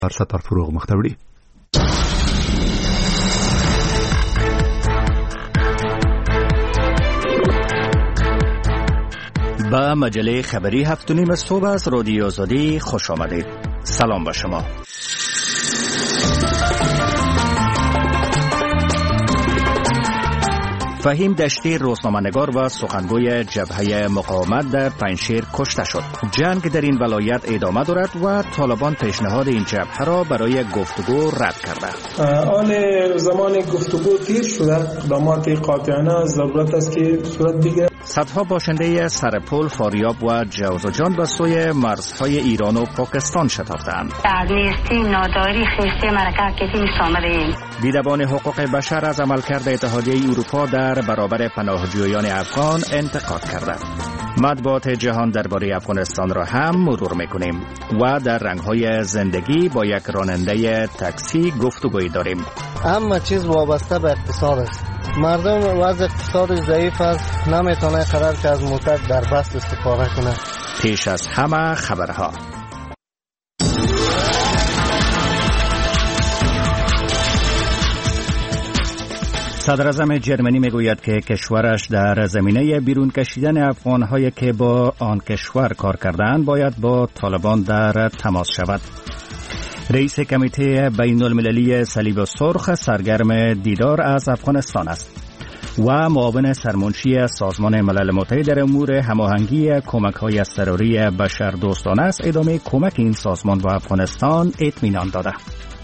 سطر فروغ مختوری. با مجله خبری 7:30 صبح از رادیو آزادی خوش آمدید. سلام به شما. فهیم دشتی روزنامه‌نگار و سخنگوی جبهه مقاومت در پنجشیر کشته شد. جنگ در این ولایت ادامه دارد و طالبان پیشنهاد این جبهه را برای گفتگو رد کرده. آن زمان گفتگو تیر شده، اقدامات قاطعانه ضرورت است که صورت بگیرد. صدها باشنده سرپل، فاریاب و جوزجان به سوی مرزهای ایران و پاکستان شتافتند. ناداری خیسته مرکه که آمدیم. دیدبان حقوق بشر از عملکرد اتحادیه اروپا در برابر پناهجویان افغان انتقاد کرده. مطبوعات جهان درباره افغانستان را هم مرور میکنیم و در رنگهای زندگی با یک راننده تاکسی گفتگویی داریم. همه چیز وابسته به اقتصاد است. مردم وضع اقتصاد ضعیف است، نمیتونه قرار که از موتر در بست استفاده کنه. پیش از همه خبرها. صدر اعظم جرمنی میگوید که کشورش در زمینه بیرون کشیدن افغان‌هایی که با آن کشور کار کردند باید با طالبان در تماس شود. رئیس کمیته بین المللی صلیب سرخ سرگرم دیدار از افغانستان است و معاون سرمنشی سازمان ملل متحد در امور هماهنگی کمک‌های اضطراری بشردوستانه است ادامه کمک این سازمان به افغانستان اطمینان داده.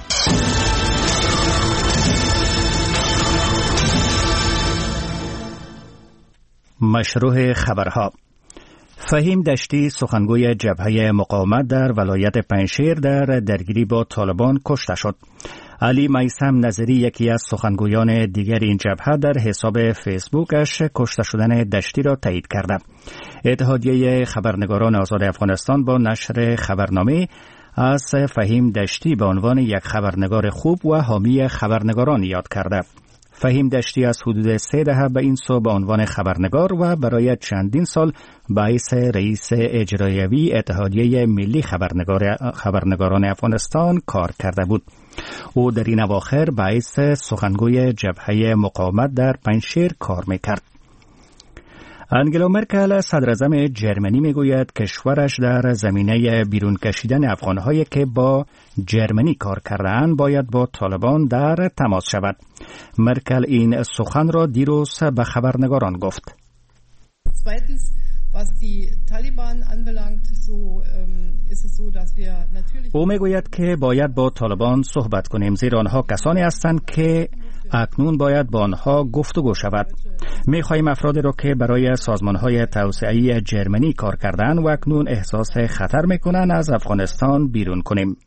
مشروع خبرها. فهیم دشتی سخنگوی جبهه مقاومت در ولایت پنجشیر در درگیری با طالبان کشته شد. علی میثم نظری یکی از سخنگویان دیگر این جبهه در حساب فیسبوکش کشته شدن دشتی را تایید کرده. اتحادیه خبرنگاران آزاد افغانستان با نشر خبرنامه از فهیم دشتی به عنوان یک خبرنگار خوب و حامی خبرنگاران یاد کرده. فهیم دشتی از حدود 3 دهه به این سو به عنوان خبرنگار و برای چندین سال باعث رئیس اجرایی اتحادیه ملی خبرنگاران افغانستان کار کرده بود. او در این اواخر باعث سخنگوی جبهه مقاومت در پنجشیر کار میکرد. انگلا مرکل صدر اعظم جرمنی میگوید کشورش در زمینه بیرون کشیدن افغان‌هایی که با جرمنی کار کردند باید با طالبان در تماس شود. مرکل این سخن را دیروز به خبرنگاران گفت. او میگوید که باید با طالبان صحبت کنیم، زیرا آنها کسانی هستند که اکنون باید با آنها گفتگو شود. می‌خواهیم افرادی را که برای سازمان‌های توسعه‌ای جرمنی کار کردند و اکنون احساس خطر می‌کنند از افغانستان بیرون کنیم.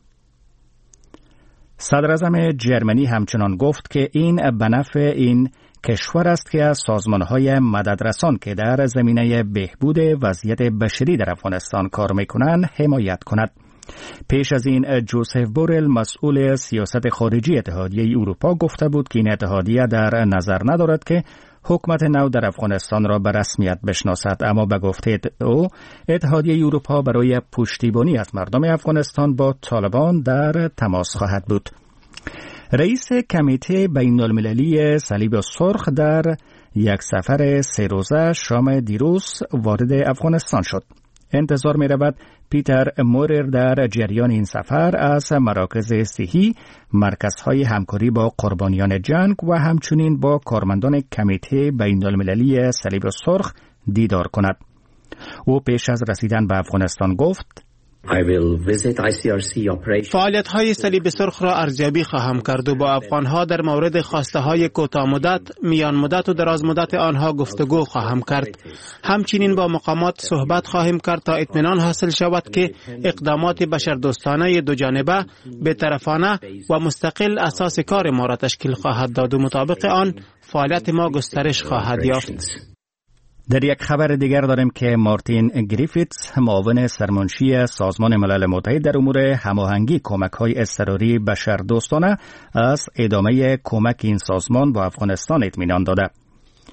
صدر اعظم جرمنی همچنان گفت که این به نفع این کشور است که از سازمان‌های مددرسان که در زمینه بهبود وضعیت بشری در افغانستان کار می‌کنند حمایت کند. پیش از این جوزف بورل مسئول سیاست خارجی اتحادیه اروپا گفته بود که این اتحادیه در نظر ندارد که حکومت نو در افغانستان را به رسمیت بشناسد، اما به گفته او اتحادیه اروپا برای پشتیبانی از مردم افغانستان با طالبان در تماس خواهد بود. رئیس کمیته بین المللی صلیب سرخ در یک سفر 3 روزه شام دیروز وارد افغانستان شد. انتظار می رود پیتر مورر در جریان این سفر از مراکز صحی، مرکزهای همکاری با قربانیان جنگ و همچنین با کارمندان کمیته بین المللی صلیب سرخ دیدار کند. او پیش از رسیدن به افغانستان گفت: فعالیت‌های صلیب سرخ را ارزیابی خواهم کرد و با افغان‌ها در مورد خواسته‌های کوتاه مدت، میان مدت و دراز مدت آنها گفتگو خواهم کرد. همچنین با مقامات صحبت خواهیم کرد تا اطمینان حاصل شود که اقدامات بشردوستانه دو جانبه، بی‌طرفانه و مستقل اساس کار ما را تشکیل خواهد داد و مطابق آن فعالیت ما گسترش خواهد یافت. در یک خبر دیگر داریم که مارتین گریفیتس معاون سرمنشی سازمان ملل متحد در امور هماهنگی کمک‌های اضطراری بشردوستانه از ادامه کمک این سازمان با افغانستان اطمینان داده.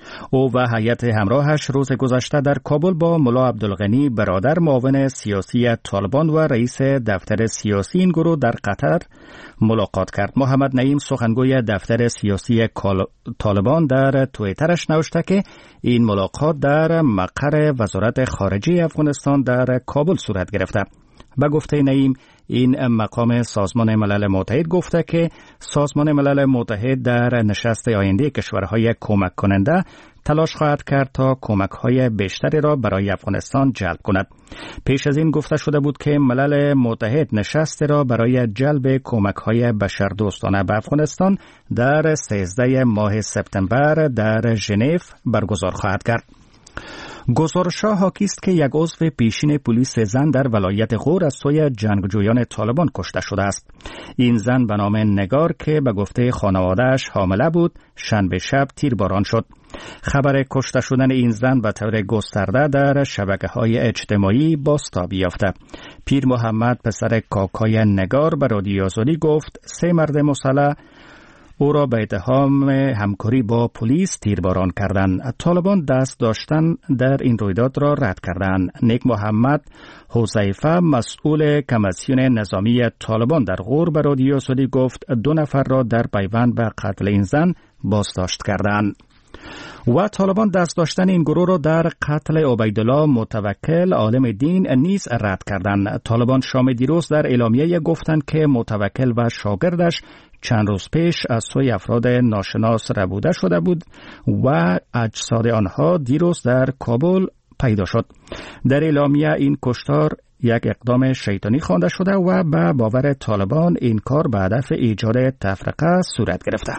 او و هیئت همراهش روز گذشته در کابل با ملا عبدالغنی برادر معاون سیاسی طالبان و رئیس دفتر سیاسی این گروه در قطر ملاقات کرد. محمد نعیم سخنگوی دفتر سیاسی طالبان در توییترش نوشته که این ملاقات در مقر وزارت خارجه افغانستان در کابل صورت گرفته. به گفته نعیم این مقام سازمان ملل متحد گفته که سازمان ملل متحد در نشست آینده کشورهای کمک کننده تلاش خواهد کرد تا کمک‌های بیشتری را برای افغانستان جلب کند. پیش از این گفته شده بود که ملل متحد نشست را برای جلب کمک‌های بشردوستانه به افغانستان در 13 ماه سپتامبر در ژنو برگزار خواهد کرد. گزارش‌ها حاکی است که یک عضو پیشین پلیس زن در ولایت غور از سوی جنگجویان طالبان کشته شده است. این زن به نام نگار که به گفته خانواده‌اش حامله بود، شنبه شب تیرباران شد. خبر کشته شدن این زن به طور گسترده در شبکه‌های اجتماعی بازتاب یافته. پیر محمد پسر کاکای نگار به رادیو آزادی گفت 3 مرد مسلح او را به اتهام همکاری با پلیس تیرباران کردند. طالبان دست داشتن در این رویداد را رد کردند. نیک محمد حذیفه مسئول کمیسیون نظامی طالبان در غور به رادیو آزادی گفت 2 نفر را در پیوند به قتل این زن بازداشت کردند. و طالبان دست داشتن این گروه را در قتل عبیدالله متوکل عالم دین نیز رد کردند. طالبان شام دیروز در اعلامیه گفتند که متوکل و شاگردش چند روز پیش از سوی افراد ناشناس ربوده شده بود و اجساد آنها دیروز در کابل پیدا شد. در اعلامیه این کشتار یک اقدام شیطانی خوانده شده و به باور طالبان این کار به هدف ایجاد تفرقه صورت گرفته.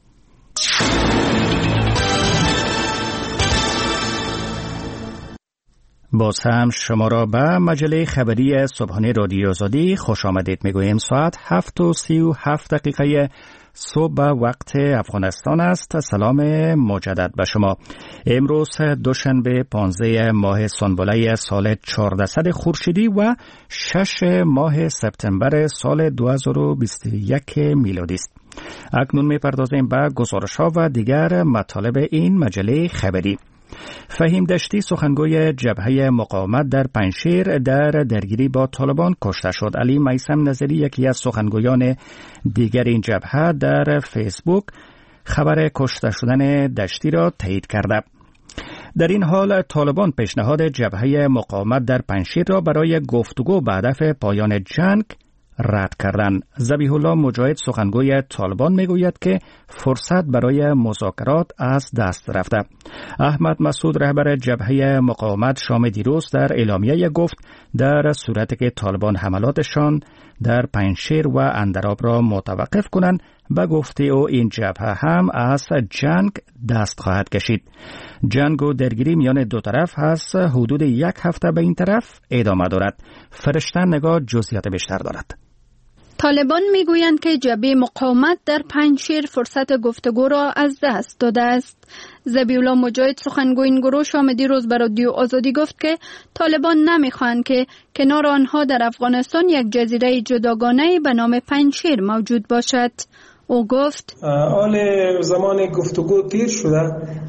باز هم شما را به مجله خبری صبحانه رادیو آزادی خوش آمدید میگوییم. ساعت 7:37 صبح وقت افغانستان است. سلام مجدد به شما. امروز دوشنبه 15 ماه سنبله سال 1400 خورشیدی و 6 ماه سپتامبر سال 2021 میلادی است. اکنون میپردازیم به گزارش‌ها و دیگر مطالب این مجله خبری. فهیم دشتی سخنگوی جبهه مقاومت در پنجشیر در درگیری با طالبان کشته شد. علی میثم نظری یکی از سخنگویان دیگر این جبهه در فیسبوک خبر کشته شدن دشتی را تایید کرده. در این حال طالبان پیشنهاد جبهه مقاومت در پنجشیر را برای گفتگو به هدف پایان جنگ رد کردن. ذبیح الله مجاهد سخنگوی طالبان میگوید که فرصت برای مذاکرات از دست رفته. احمد مسعود رهبر جبهه مقاومت شام دیروز در اعلامیه گفت در صورتی که طالبان حملاتشان در پنجشیر و اندراب را متوقف کنند، به گفته او این جبهه هم از جنگ دست خواهد کشید. جنگ و درگیری میان دو طرف هست حدود 1 هفته به این طرف ادامه دارد. فرشته نگاه جزئیات بیشتر دارد. طالبان میگویند که جبهه مقاومت در پنجشیر فرصت گفتگو را از دست داده است. ذبیح الله مجاهد سخنگوی این گروه شام دیروز به رادیو آزادی گفت که طالبان نمیخواهند که کنار آنها در افغانستان یک جزیره جداگانه به نام پنجشیر موجود باشد. او گفت حال زمان گفتگو دیر شده،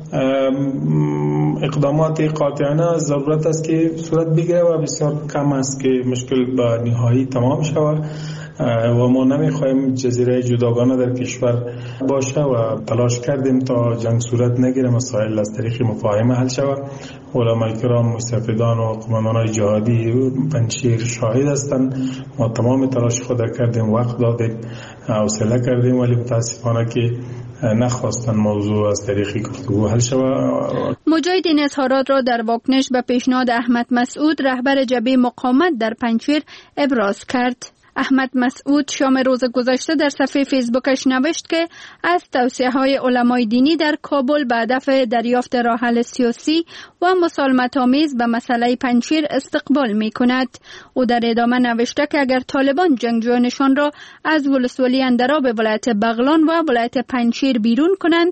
اقدامات قاطعانه ضرورت است که صورت بگیره و بسیار کم است که مشکل به نهایی تمام شود و ما نمیخوایم جزیره جداگانه در کشور باشه و تلاش کردیم تا جنگ صورت نگیره، مسائل از طریق مفاهمه حل شود. علمای کرام، مستفیدان و قماندانان جهادی پنجشیر شاهد هستند. ما تمام تلاش خود کردیم، وقت دادیم، حوصله کردیم، ولی متاسفانه که نخواستن موضوع از طریق گفتگو حل شود. مجاهد این اظهارات را در واکنش به پیشنهاد احمد مسعود رهبر جبهه مقاومت در پنجشیر ابراز کرد. احمد مسعود شام روز گذشته در صفحه فیسبوکش نوشت که از توصیه‌های علمای دینی در کابل به هدف دریافت راه حل سیاسی و مسالمت‌آمیز به مسئله پنجشیر استقبال می‌کند. او در ادامه نوشته که اگر طالبان جنگجویانشان را از ولسوالی اندراب ولایت بغلان و ولایت پنجشیر بیرون کنند، به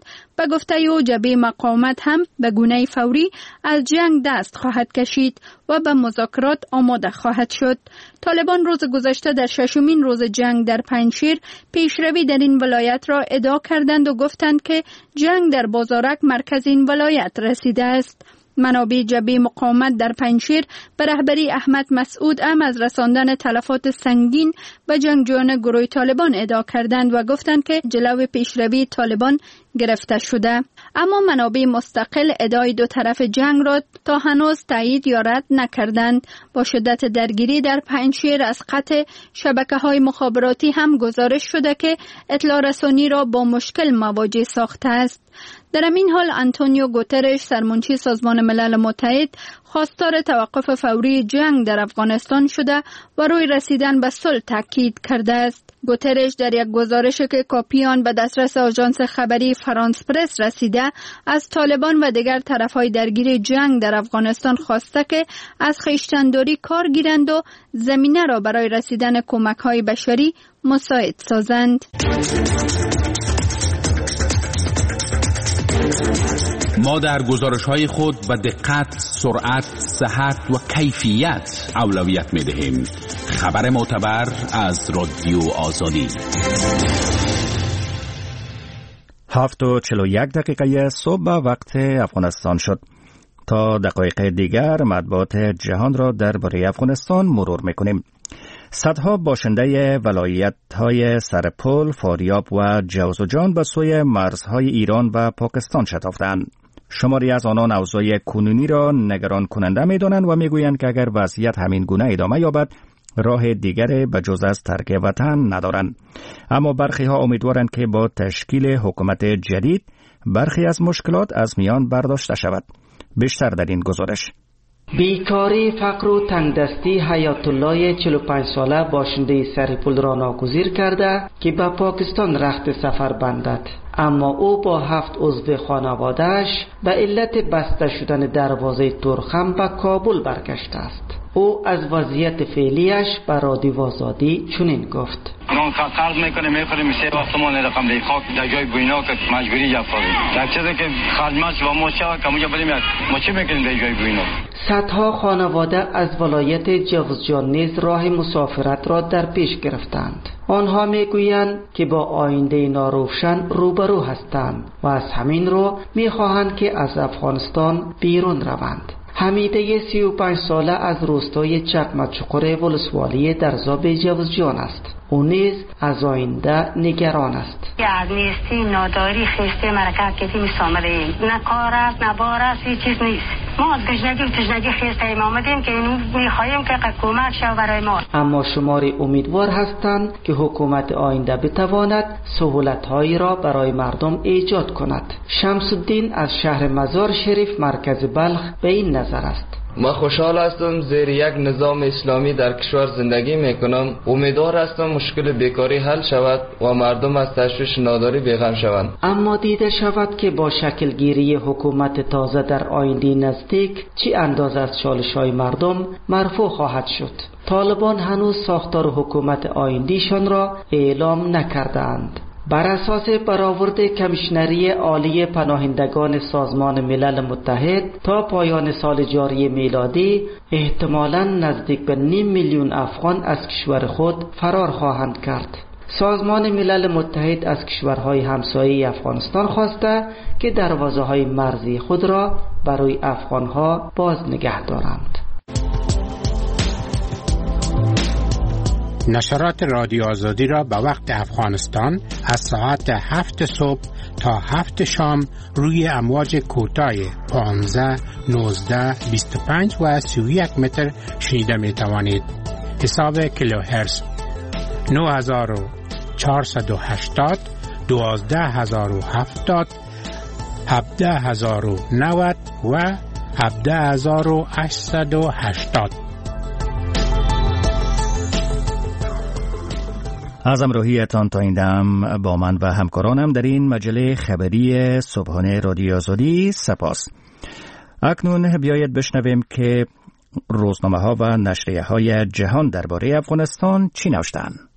و گفته او جبهه مقاومت هم به گونه فوری از جنگ دست خواهد کشید و به مذاکرات آماده خواهد شد. طالبان روز گذشته در ششمین روز جنگ در پنجشیر پیشروی در این ولایت را ادعا کردند و گفتند که جنگ در بازارک مرکز این ولایت رسیده است. منابع جبهه مقاومت در پنجشیر به رهبری احمد مسعود هم از رساندن تلفات سنگین به جنگجویان گروه طالبان ادعا کردند و گفتند که جلو پیشروی طالبان گرفته شده. اما منابع مستقل ادعای دو طرف جنگ را تا هنوز تایید یا رد نکردند. با شدت درگیری در پنجشیر از قطع شبکه‌های مخابراتی هم گزارش شده که اطلاع رسانی را با مشکل مواجه ساخته است. در این حال آنتونیو گوترش سرمنشی سازمان ملل متحد خواستار توقف فوری جنگ در افغانستان شده و روی رسیدن به صلح تاکید کرده است. گوترش در یک گزارشی که کاپی آن به دسترس آژانس خبری فرانس پرس رسیده از طالبان و دیگر طرفهای درگیر جنگ در افغانستان خواسته که از خویشتن‌داری کار گیرند و زمینه را برای رسیدن کمک‌های بشری مساعد سازند. ما در گزارش‌های خود به دقت، سرعت، صحت و کیفیت اولویت می‌دهیم. خبر معتبر از رادیو آزادی. 7:41 صبح وقت افغانستان شد. تا دقایق دیگر مطبوعات جهان را درباره افغانستان مرور می‌کنیم. صدها باشنده ولایت‌های سرپل، فاریاب و جوزجان به سوی مرزهای ایران و پاکستان شتافتند. شماری از آنان اوضاع کنونی را نگران کننده می‌دانند و می‌گویند که اگر وضعیت همین گونه ادامه یابد راه دیگری به جز از ترک وطن ندارند. اما برخی ها امیدوارند که با تشکیل حکومت جدید برخی از مشکلات از میان برداشته شود. بیشتر در این گزارش. بیکاری، فقر و تنگدستی حیات الله 45 ساله باشنده سرپل را ناگزیر کرده که به پاکستان رخت سفر بندد. اما او با 7 عضو خانواده‌اش به علت بسته شدن دروازه ترخم به کابل برگشته است. او از وضعیت فعلیش به رادیو آزادی چنین گفت: ما قرض میکنیم میخوریم سه وقت ما نرقم دی خاک در جای بوینا که مجبوری جفاوی در چیزی که خدمت و ما شود که موجه بریم ما چی میکنیم در جای بوینا. صدها خانواده از ولایت جوزجان نیز راه مسافرت را در پیش گرفتند. آنها میگویند که با آینده ناروشن روبرو هستند و از همین رو میخواهند که از افغانستان بیرون روند. حمیده 35 ساله از روستای چکمه‌چقر ولسوالی در زاب جوزجان است. او نیز از آینده نگران است. از نیستی ناداری خسته مرکه کردیم آمده ایم. نه کار است نه بار است، هیچ چیز نیست. ما از گشنگی و تشنگی خسته ایم آمدیم که اینو میخواهیم که کمک شود برای ما. اما شماری امیدوار هستند که حکومت آینده بتواند سهولت‌هایی را برای مردم ایجاد کند. شمس الدین از شهر مزار شریف مرکز بلخ به این نظر است: ما خوشحال هستم زیر یک نظام اسلامی در کشور زندگی میکنم. امیدوار هستم مشکل بیکاری حل شود و مردم از تشویش ناداری بیغم شوند. اما دیده شود که با شکل گیری حکومت تازه در آینده نزدیک چی اندازه از چالش‌های مردم مرفوع خواهد شد. طالبان هنوز ساختار حکومت آینده‌شان را اعلام نکردند. بر اساس برآورد کمیشنری عالی پناهندگان سازمان ملل متحد تا پایان سال جاری میلادی احتمالاً نزدیک به 500,000 میلیون افغان از کشور خود فرار خواهند کرد. سازمان ملل متحد از کشورهای همسایه افغانستان خواسته که دروازه‌های مرزی خود را برای افغانها باز نگه دارند. نشرات رادیو آزادی را به وقت افغانستان از ساعت 7 صبح تا 7 شام روی امواج کوتاه 15، 19، 25 و 31 متر شنیده می توانید. حساب کیلوهرتز 9480، 12070، 17090 و 17880. از همراهیتان تا این دم با من و همکارانم در این مجله خبری صبحانه رادیو آزادی سپاس. اکنون بیایید بشنویم که روزنامه ها و نشریه های جهان درباره افغانستان چی نوشتند.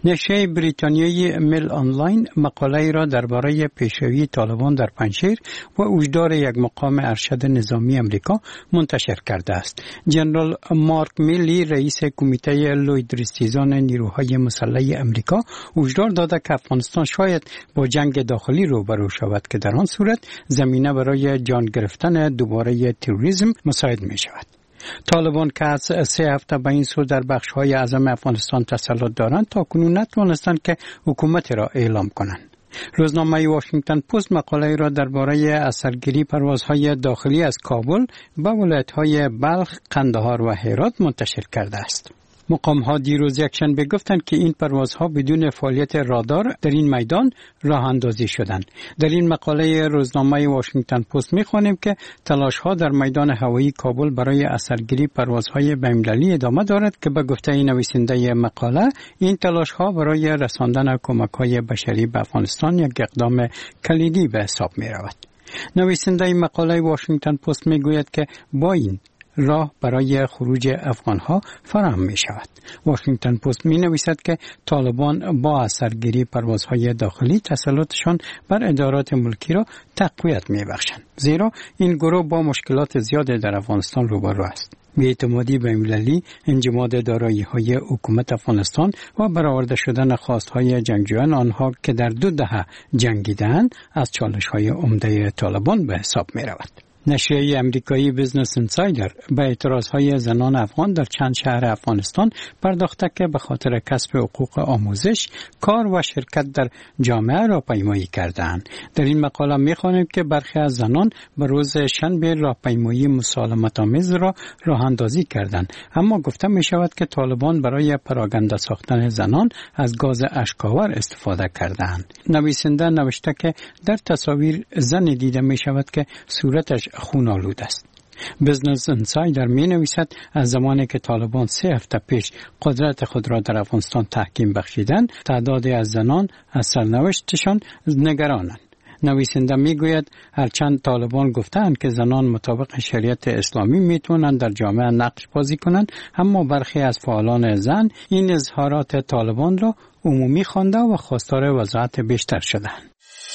نشریه بریتانیایی میل آنلاین مقاله را درباره پیشروی طالبان در پنجشیر و وجدار یک مقام ارشد نظامی امریکا منتشر کرده است. جنرال مارک میلی رئیس کمیته لوید رستیزان نیروهای مسلح امریکا وجدار داده که افغانستان شاید با جنگ داخلی روبرو شود که در آن صورت زمینه برای جان گرفتن دوباره تروریسم مساعد می شود. طالبان که از 3 هفته به این سو در بخش‌های اعظم افغانستان تسلط دارند تا کنون نتوانستند که حکومت را اعلام کنند. روزنامه واشنگتن پست مقاله را درباره اثرگیری پروازهای داخلی از کابل به ولایت‌های بلخ، قندهار و هرات منتشر کرده است. مقام‌ها دیروز یکشنبه گفتند که این پروازها بدون فعالیت رادار در این میدان راه اندازی شدند. در این مقاله روزنامه واشنگتن پست می‌خوانیم که تلاش‌ها در میدان هوایی کابل برای اثرگیری پروازهای بین‌المللی ادامه دارد که به گفته نویسنده مقاله این تلاش‌ها برای رساندن کمک‌های بشری به افغانستان یک اقدام کلیدی به حساب می‌رود. نویسنده مقاله واشنگتن پست می‌گوید که با این راه برای خروج افغانها فراهم می شود. واشنگتن پست می نویسد که طالبان با اثرگیری پروازهای داخلی تسلطشان بر ادارات ملکی را تقویت می بخشند. زیرا این گروه با مشکلات زیاد در افغانستان روبرو است. بی‌اعتمادی بین‌المللی، انجماد دارایی‌های حکومت افغانستان و برآورده شدن خواست‌های جنگجویان آنها که در 2 دهه جنگیدند از چالش‌های عمده طالبان به حساب می رود. نشریه امریکایی بیزنس اینسایدر به اعتراضهای زنان افغان در چند شهر افغانستان پرداخته که به خاطر کسب حقوق آموزش، کار و شرکت در جامعه راهپیمایی کردند. در این مقاله می‌خوانیم که برخی از زنان به روز شنبه راهپیمایی مسالمت‌آمیز را راه اندازی کردند، اما گفته می‌شود که طالبان برای پراگنده ساختن زنان از گاز اشک‌آور استفاده کردند. نویسنده نوشته که در تصاویر زن دیده می‌شود که صورتش خون‌آلود است. بیزنس اینسایدر می نویسد از زمانی که طالبان 3 هفته پیش قدرت خود را در افغانستان تحکیم بخشیدند، تعدادی از زنان از سرنوشتشان نگرانند. نویسنده می گوید هرچند طالبان گفتند که زنان مطابق شریعت اسلامی می توانند در جامعه نقش بازی کنند، اما برخی از فعالان زن این اظهارات طالبان را عمومی خوانده و خواستار وضاحت بیشتر شدند.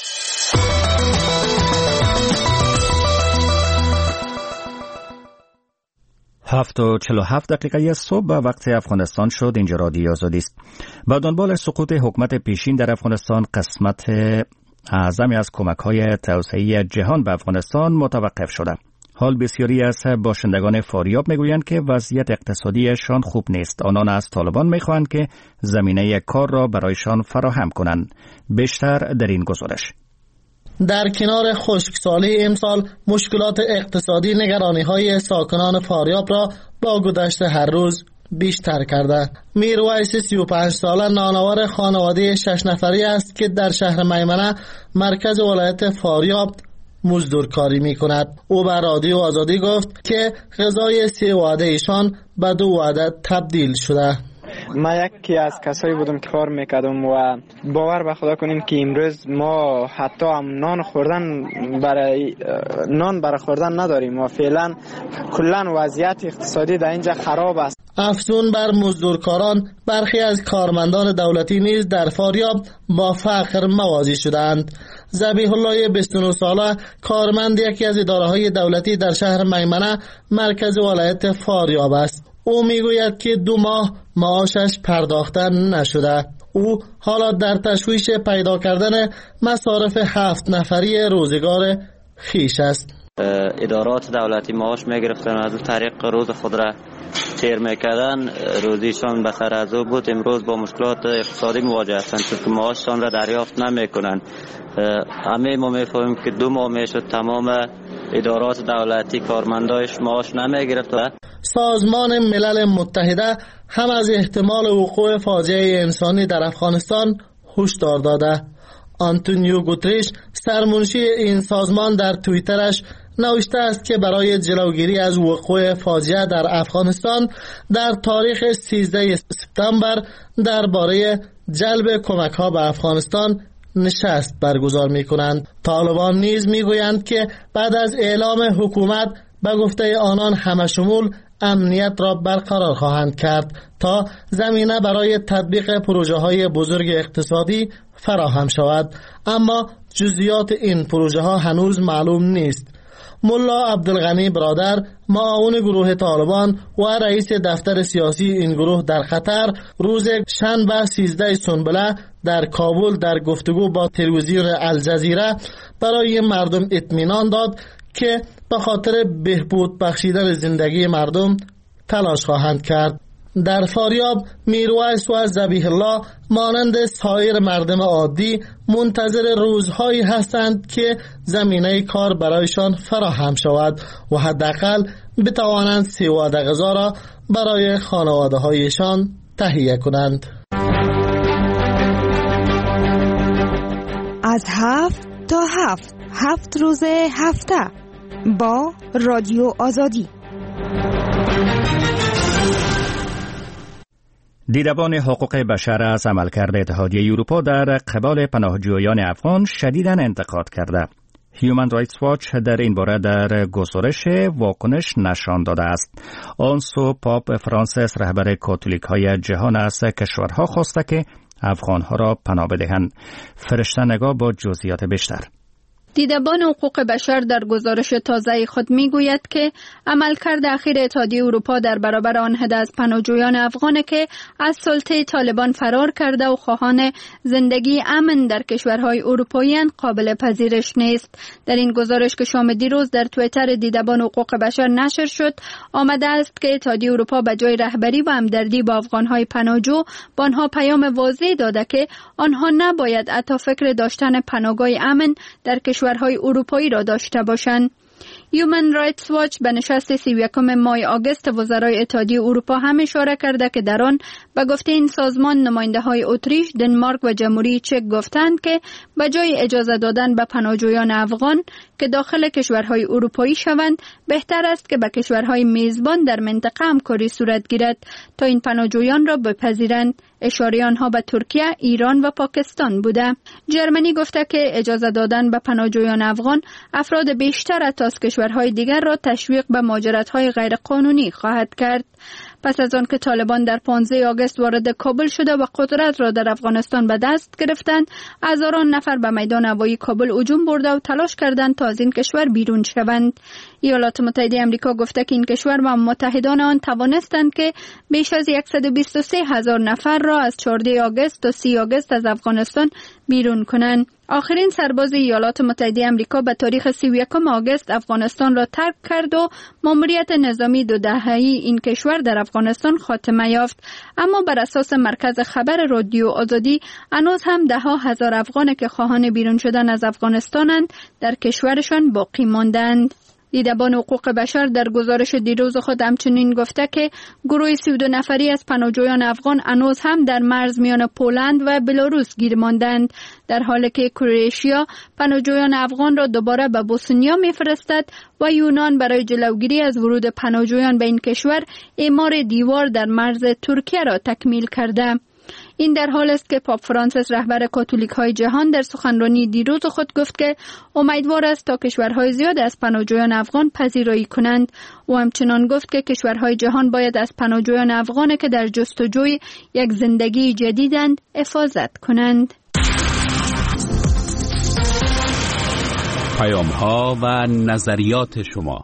7:47 صبح به وقت افغانستان شد. اینجا رادیو آزادی است. با دنبال سقوط حکومت پیشین در افغانستان، قسمت اعظمی از کمک‌های توسعه‌ای جهان به افغانستان متوقف شده. حال بسیاری از باشندگان فاریاب میگویند که وضعیت اقتصادیشان خوب نیست. آنان از طالبان میخواهند که زمینه کار را برایشان فراهم کنند. بیشتر در این گزارش. در کنار خشکسالی امسال، مشکلات اقتصادی نگرانی‌های ساکنان فاریاب را با گذشت هر روز بیشتر کرده. میرویس 35 ساله نانوار خانواده 6 نفری است که در شهر میمنه مرکز ولایت فاریاب مزدورکاری می کند. او به رادیو آزادی گفت که غذای 3 وعده ایشان به 2 وعده تبدیل شده. من یکی از کسایی بودم که کار میکردم و باور به خدا کنیم که امروز ما حتی هم نان برای خوردن نداریم و فعلا کلا وضعیت اقتصادی در اینجا خراب است. افزون بر مزدورکاران، برخی از کارمندان دولتی نیز در فاریاب با فقر مواجه شدند. ذبیح الله 29 ساله کارمند یکی از اداره‌های دولتی در شهر میمنه مرکز ولایت فاریاب است. او میگوید که 2 ماه معاشش پرداخته نشده. او حالا در تشویش پیدا کردن مصارف 7 نفری روزگار خیش است. ادارات دولتی معاش میگرفتن و از طریق روز خود را تیر میکردن، روزیشان به سر از او بود. امروز با مشکلات اقتصادی مواجه هستند چون معاششان را دریافت نمیکنند. همه ما میفهمیم که 2 ماه میشد تمام ادارات دولتی کارمندایش معاش نمیگرفت. سازمان ملل متحده هم از احتمال وقوع فاجعه انسانی در افغانستان هشدار داده. آنتونیو گوتریش سرمنشی این سازمان در توییترش نوشته است که برای جلوگیری از وقوع فاجعه در افغانستان در تاریخ 13 سپتامبر درباره جلب کمک‌ها به افغانستان نشست برگزار می‌کنند. طالبان نیز می‌گویند که بعد از اعلام حکومت به گفته آنان همشمول امنیت را برقرار خواهند کرد تا زمینه برای تطبیق پروژه‌های بزرگ اقتصادی فراهم شود، اما جزئیات این پروژه‌ها هنوز معلوم نیست. ملا عبدالغنی برادر، معاون گروه طالبان و رئیس دفتر سیاسی این گروه در قطر، روز شنبه 13 سنبله در کابل در گفتگو با تلویزیون الجزیره برای مردم اطمینان داد که به خاطر بهبود بخشیدن زندگی مردم تلاش خواهند کرد. در فاریاب، میرویس و ذبیح الله مانند سایر مردم عادی منتظر روزهایی هستند که زمینه کار برایشان فراهم شود و حداقل بتوانند سواد غذا را برای خانواده هایشان تهیه کنند. از 7 تا 7 روز هفته با رادیو آزادی. دیدبان حقوق بشر از عملکرد اتحادیه اروپا در قبال پناهجویان افغان شدیداً انتقاد کرده. هیومن رایتس واچ در این باره در گزارش واکنش نشان داده است. آن سو پاپ فرانسیس رهبر کاتولیک‌های جهان از کشورها خواسته که افغانها را پناه بدهند. فرشته نگاه با جزئیات بیشتر. دیدبان حقوق بشر در گزارش تازه خود میگوید که عملکرد اخیر اتحادیه اروپا در برابر آن عده از پناهجویان افغان که از سلطه طالبان فرار کرده و خواهان زندگی امن در کشورهای اروپایی قابل پذیرش نیست. در این گزارش که شام دیروز در توییتر دیدبان حقوق بشر نشر شد، آمده است که اتحادیه اروپا به جای رهبری و همدردی با افغانهای پناهجو به آنها پیام واضح داده که آنها نباید حتی فکر داشتن پناهگاه امن در کشورهای اروپایی را داشته باشند. هیومن رایتس واچ به نشست 31 ماه آگوست وزرای اتحادیه اروپا هم اشاره کرده که در آن به گفته این سازمان نماینده‌های اتریش، دنمارک و جمهوری چک گفتند که به جای اجازه دادن به پناهجویان افغان که داخل کشورهای اروپایی شوند، بهتر است که به کشورهای میزبان در منطقه همکاری صورت گیرد تا این پناهجویان را بپذیرند. اشاره آنها به ترکیه، ایران و پاکستان بوده. جرمنی گفته که اجازه دادن به پناهجویان افغان افراد بیشتر از کشورهای دیگر را تشویق به مهاجرت‌های غیرقانونی خواهد کرد. پس از آن که طالبان در 15 آگوست وارد کابل شده و قدرت را در افغانستان به دست گرفتند، هزاران نفر به میدان هوایی کابل هجوم برده و تلاش کردند تا از این کشور بیرون شوند. ایالات متحده آمریکا گفته که این کشور و متحدان آن توانستند که بیش از 123,000 نفر را از 14 آگوست تا 30 آگوست از افغانستان بیرون کنند. آخرین سرباز ایالات متحده آمریکا به تاریخ 31 آگوست افغانستان را ترک کرد و ماموریت نظامی 2 دهه‌ای این کشور در افغانستان خاتمه یافت. اما بر اساس مرکز خبر رادیو آزادی، هنوز هم 10,000 افغان که خواهان بیرون شدن از افغانستانند در کشورشان باقی ماندند. دیدبان حقوق بشر در گزارش دیروز خود همچنین گفته که گروه 32 نفری از پناهجویان افغان هنوز هم در مرز میان پولند و بلاروس گیر ماندند، در حالی که کرواتیا پناهجویان افغان را دوباره به بوسنیا میفرستد و یونان برای جلوگیری از ورود پناهجویان به این کشور اعمار دیوار در مرز ترکیه را تکمیل کرده. این در حال است که پاپ فرانسیس رهبر کاتولیک‌های جهان در سخنرانی دیروز خود گفت که امیدوار است تا کشورهای زیاد از پناهجویان افغان پذیرایی کنند. او همچنان گفت که کشورهای جهان باید از پناهجویان افغان که در جستجوی یک زندگی جدیدند حفاظت کنند. پیام‌ها و نظریات شما.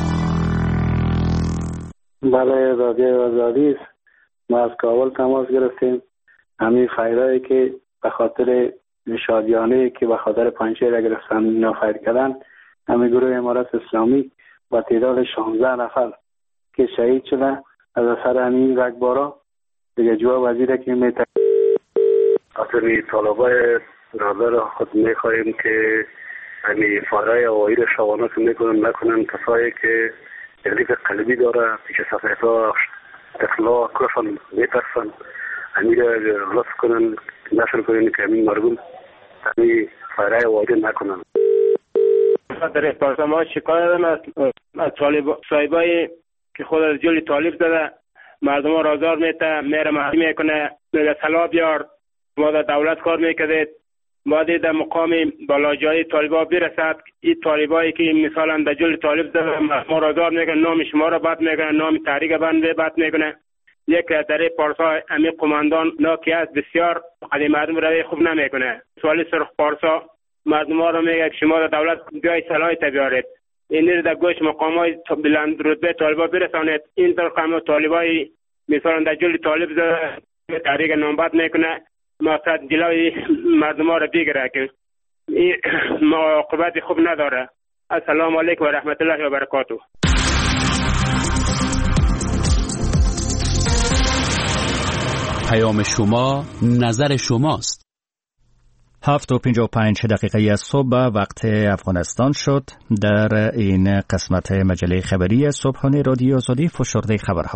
بله، رادیو آزادی است. ما از کابل تماس گرفتیم. همین فایرایی که به خاطر شادیانه که به خاطر پنجشیر گرفتن اینا فایر کردن، همین گروه امارت اسلامی با تعداد 16 نفر که شهید شدن از اثر همین رگبارا دیگه جواب وزیره که اصلی طالبای برادر خود میخواییم که همین فایرای هوایی را شبانه که نکنن کسایی که تکلیف قلبی داره پیش سفیدها اطلاع کفن میترسن همین را رفت کنن نشر کنن که همین مردم همین فایرای هوایی نکنن. در احساس ما شکایت دارم از صاحبای که خود از جلی طالب زده مردم ها رازار میره محلی میکنه میگه سلا بیار ما در دولت کار میکردید باید در مقام بالاجای طالبا برسد. این طالبایی که مثلا در جل طالب زده ما را دار میگن، نام شما را بد میگن، نام تحریک بنده بد میگن. یک در پارسا امی قماندان ناکی است، بسیار علی مردم روی خوب نمیکنه. سوالی سرخ پارسا مردم ها را میگه که شما در دولت بیای صلاحیت بیارید، این در گوش مقامای بلند رتبه طالبا برسانید. این رقم طالبای مثلا در جل طالب زده تحریک نام بد میکنه، مقصد جلوی مردم ها را بگیره که این عاقبت خوب نداره. السلام علیکم و رحمت الله و برکاته. پیام شما، نظر شماست. 7:55 از صبح وقت افغانستان شد. در این قسمت مجله خبری صبحانه رادیو آزادی فشرده خبرها.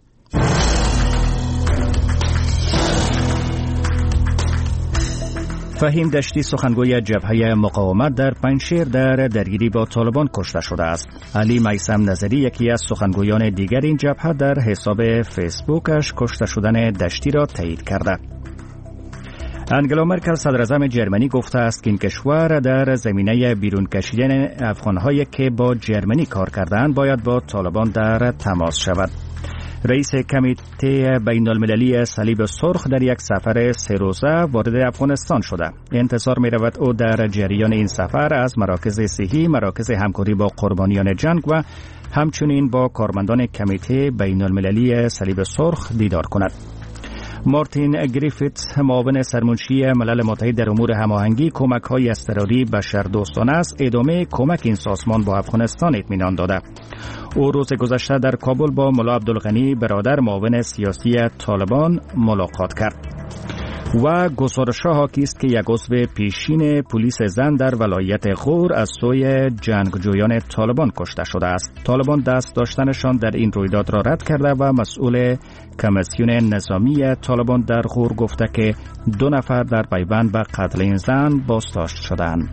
فهیم دشتی سخنگوی جبهه مقاومت در پنجشیر در درگیری با طالبان کشته شده است. علی میثم نظری یکی از سخنگویان دیگر این جبهه در حساب فیسبوکش کشته شدن دشتی را تایید کرده. انگلا مرکل صدراعظم جرمنی گفته است که این کشور در زمینه بیرون کشیدن افغان‌هایی که با جرمنی کار کردند باید با طالبان در تماس شود. رئیس کمیته بین المللی صلیب سرخ در یک سفر 3 روزه وارد افغانستان شده. انتظار می رود او در جریان این سفر از مراکز صحی، مراکز همکاری با قربانیان جنگ و همچنین با کارمندان کمیته بین المللی صلیب سرخ دیدار کند. مارتین گریفیت معاون سرمنشی ملل متحد در امور هماهنگی کمک‌های اضطراری بشردوستانه است ادامه کمک این سازمان با افغانستان اطمینان داده. او روز گذشته در کابل با ملا عبدالغنی برادر معاون سیاسی طالبان ملاقات کرد. و گزارش‌ها حاکی است که یک عضو پیشین پلیس زن در ولایت غور از سوی جنگجویان طالبان کشته شده است. طالبان دست داشتنشان در این رویداد را رد کرده و مسئول کمیسیون نظامی طالبان در غور گفته که 2 نفر در پیوند به قتل این زن بازداشت شدند.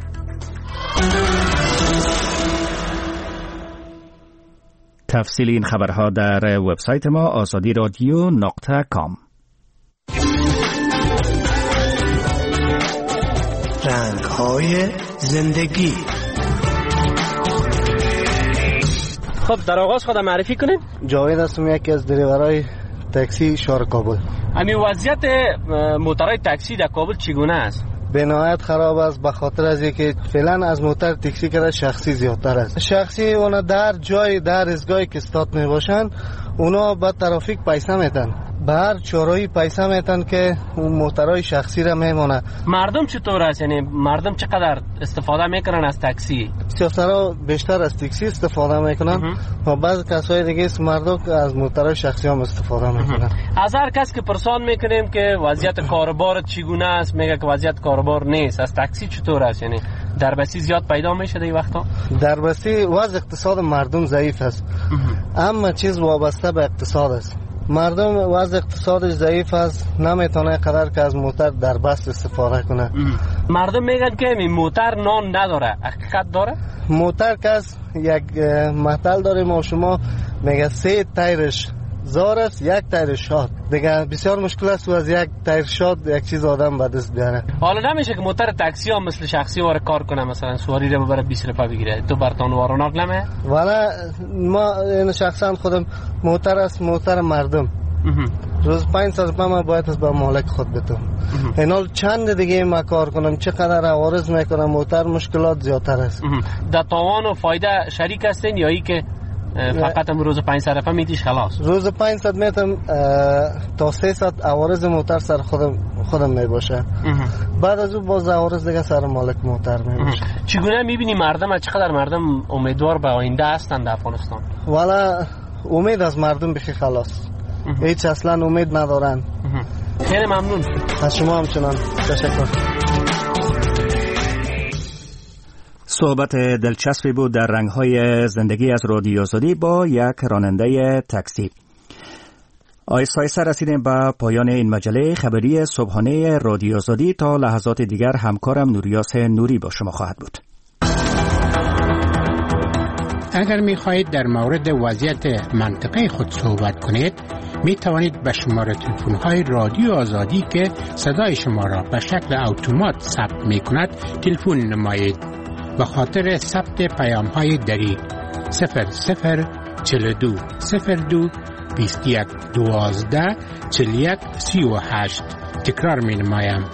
تفصیل این خبرها در وبسایت ما azadi.radio.com. رنگ‌های زندگی. خب در آغاز خودم معرفی کنیم. جاوید هستم، یکی از دریورای تاکسی شهر کابل. همین وضعیت موترهای تاکسی در کابل چگونه است؟ به نهایت خراب است، به خاطر از اینکه فعلا از موتر تاکسی کرده شخصی زیادتر است. شخصی اونا در جای در ازگاهی که استاد می باشن اونا با ترافیک پیسه میتن، به هر چورایی پیسه میتن که اون موترهای شخصی را میمونه. مردم چطور است؟ یعنی مردم چقدر استفاده میکنن از تاکسی؟ سیاسرها بیشتر از تاکسی استفاده میکنن و بعض کسای دیگه مردم از موترهای شخصی هم استفاده میکنن. از هر کس که پرسان میکنیم که وضعیت کاروبار چگونه است میگه که وضعیت کاروبار نیست. از تاکسی چطور است؟ یعنی دربستی زیاد پیدا میشه در این وقتا؟ دربستی وضع اقتصاد مردم ضعیف است. اما چیز وابسته به اقتصاد است. مردم وضع اقتصادش ضعیف است، نمیتونه قدر که از موتر در بست استفاده کنه. مردم میگن که موتر نان نداره، حقیقت داره؟ موتر کس یک مثل داره ما شما میگه 3 تایرش زار است، 1 تایر شاد. دیگه بسیار مشکل است و از 1 تایر شاد یک چیز آدم به دست بیاره. حالا نمیشه که موتر تاکسی ها مثل شخصی واره کار کنه، مثلا سواری رو ببره 20 روپیه بگیره، تو برتان واروناک نمه؟ والا ما این شخصا خودم موتر است، موتر مردم روز 500 روپیه ما باید از به مالک خود بدم. اینال چند دیگه ما کار کنم، چقدر عوارض میکنم، موتر مشکلات زیادتر است. در تاوان و فایده شریک هستین یا ای که فقط هم روز 500 روپیه میتیش خلاص؟ روز 500 میتم تا 300 عوارض موتر سر خودم میباشه. بعد از اون باز عوارض دیگه سر مالک موتر میباشه. چگونه میبینی مردم، چقدر مردم امیدوار به آینده هستند در افغانستان؟ والا امید از مردم بخی خلاص، هیچ اصلا امید ندارن. خیلی ممنون از شما، همچنان تشکر. صحبت دلچسبی بود در رنگ‌های زندگی از رادیو آزادی با یک راننده تاکسی. آیسته رسیدیم به پایان این مجله خبری صبحانه رادیو آزادی. تا لحظات دیگر همکارم نوریاس نوری با شما خواهد بود. اگر می خواهید در مورد وضعیت منطقه خود صحبت کنید می توانید به شماره تلفن های رادیو آزادی که صدای شما را به شکل اتومات ثبت می کند تلفن نمایید. به خاطر ثبت پیام های دری 0042 02 21 12 41 38. تکرار می نمایم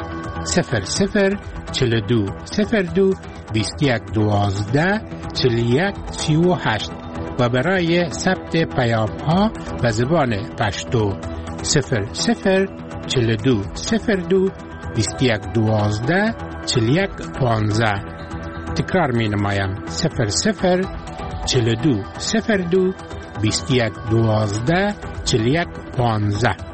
0042 02 21 12 41 38 و برای ثبت پیام ها به زبان پشتو 0042 02 21 12 41 15. تکرار می نمایم 0042 02 21 12 41 15.